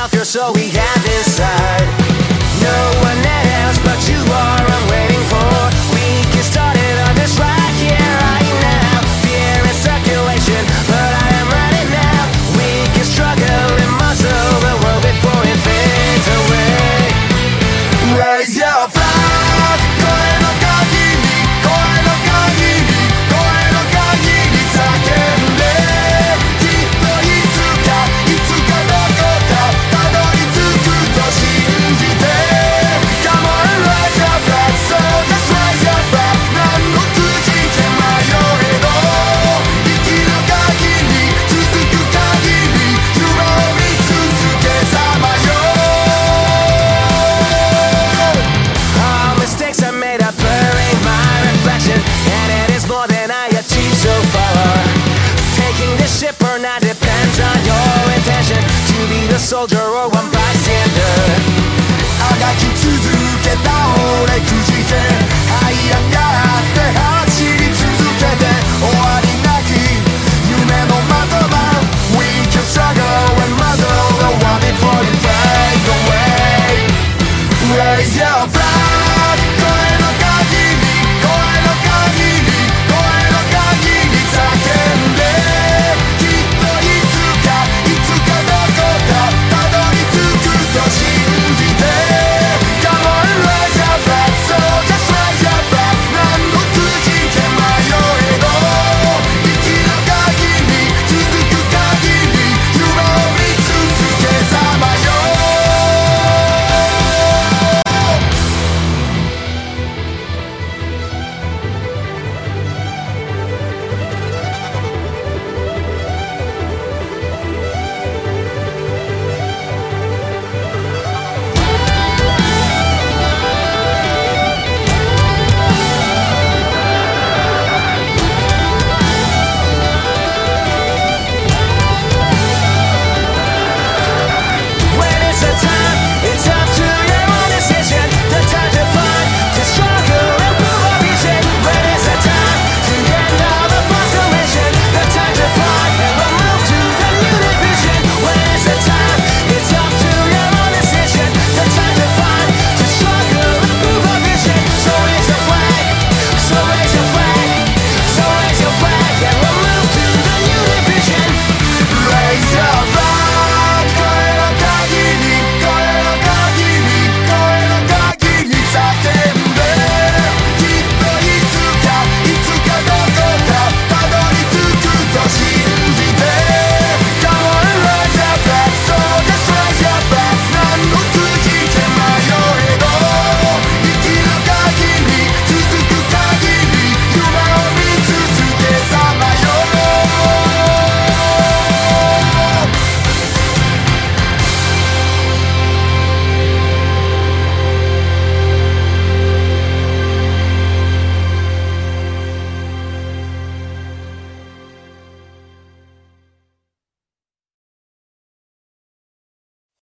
off your soul we have inside. No one else but you are I'm waiting for. We get started on this right here, right now. Fear in circulation, but I am ready now. We can struggle and muzzle the world before it fades away. Raise your flag, 声の限り、声の限り、声の限り叫んで、きっといつか、いつかどこかたどり着くと信じて。 Come on, raise your flag, so just raise your flag. 何の口じゃ迷えど、生きる限り、続く限り、夢を見続けさまよ。All mistakes I made are blurring my reflection, and it is more than I achieved so far. Taking this ship or not depends on your intention to be the soldier or one bystander. あがき続